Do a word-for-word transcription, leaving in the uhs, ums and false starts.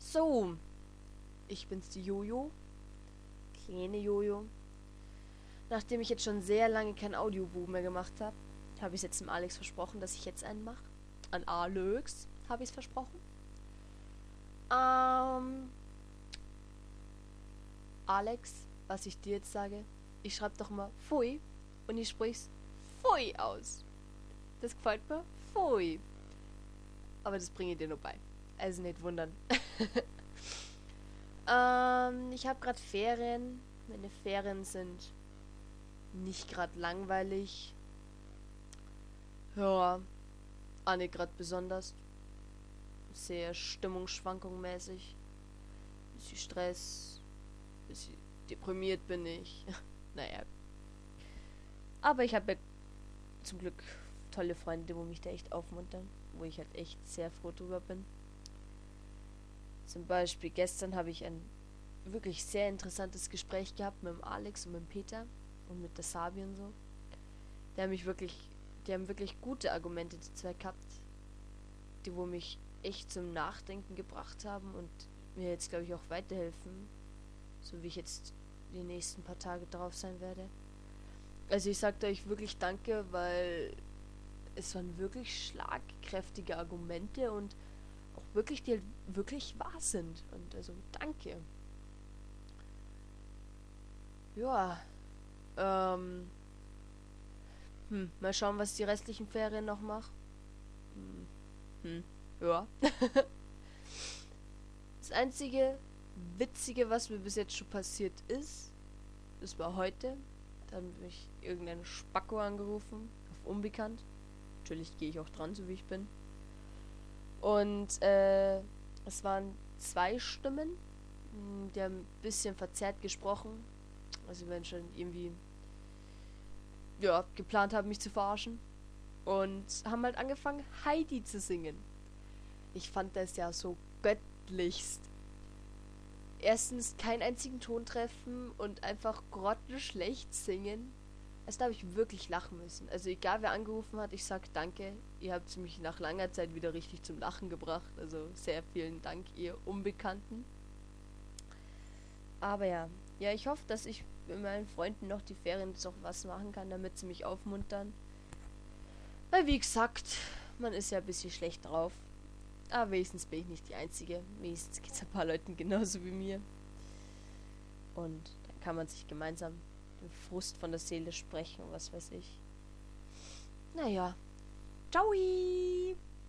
So, ich bin's, die Jojo. Kleine Jojo. Nachdem ich jetzt schon sehr lange kein Audiobuch mehr gemacht habe, habe ich jetzt dem Alex versprochen, dass ich jetzt einen mache. An Alex habe ich es versprochen. Ähm, Alex, was ich dir jetzt sage, ich schreibe doch mal Pfui und ich sprich's Pfui aus. Das gefällt mir? Pfui. Aber das bringe ich dir nur bei. Also nicht wundern. ähm, ich habe gerade Ferien. Meine Ferien sind nicht gerade langweilig. Ja, auch nicht gerade besonders. Sehr Stimmungsschwankung mäßig. Bisschen Stress. Bisschen deprimiert bin ich. Naja. Aber ich habe ja zum Glück tolle Freunde, wo mich da echt aufmuntern. Wo ich halt echt sehr froh drüber bin. Zum Beispiel gestern habe ich ein wirklich sehr interessantes Gespräch gehabt mit dem Alex und mit dem Peter und mit der Sabi und so. Die haben mich wirklich, die haben wirklich gute Argumente, die zwei gehabt, die wo mich echt zum Nachdenken gebracht haben und mir jetzt, glaube ich, auch weiterhelfen, so wie ich jetzt die nächsten paar Tage drauf sein werde. Also ich sagte euch wirklich danke, weil es waren wirklich schlagkräftige Argumente und auch wirklich, die halt wirklich wahr sind. Und also danke. Ja, ähm, hm, mal schauen, was die restlichen Ferien noch machen. Hm, hm, ja. Das einzige Witzige, was mir bis jetzt schon passiert ist, das war heute. Da hat mich irgendein Spacko angerufen, auf Unbekannt. Natürlich gehe ich auch dran, so wie ich bin. Und äh, es waren zwei Stimmen, die haben ein bisschen verzerrt gesprochen. Also wenn schon irgendwie ja, geplant haben, mich zu verarschen. Und haben halt angefangen, Heidi zu singen. Ich fand das ja so göttlichst. Erstens keinen einzigen Ton treffen und einfach grottenschlecht singen. Also da habe ich wirklich lachen müssen. Also egal wer angerufen hat, ich sag danke. Ihr habt mich nach langer Zeit wieder richtig zum Lachen gebracht. Also sehr vielen Dank, ihr Unbekannten. Aber ja, ja, ich hoffe, dass ich mit meinen Freunden noch die Ferien jetzt auch was machen kann, damit sie mich aufmuntern. Weil wie gesagt, man ist ja ein bisschen schlecht drauf. Aber wenigstens bin ich nicht die Einzige. Wenigstens geht es ein paar Leuten genauso wie mir. Und dann kann man sich gemeinsam den Frust von der Seele sprechen, was weiß ich. Naja. Ciao!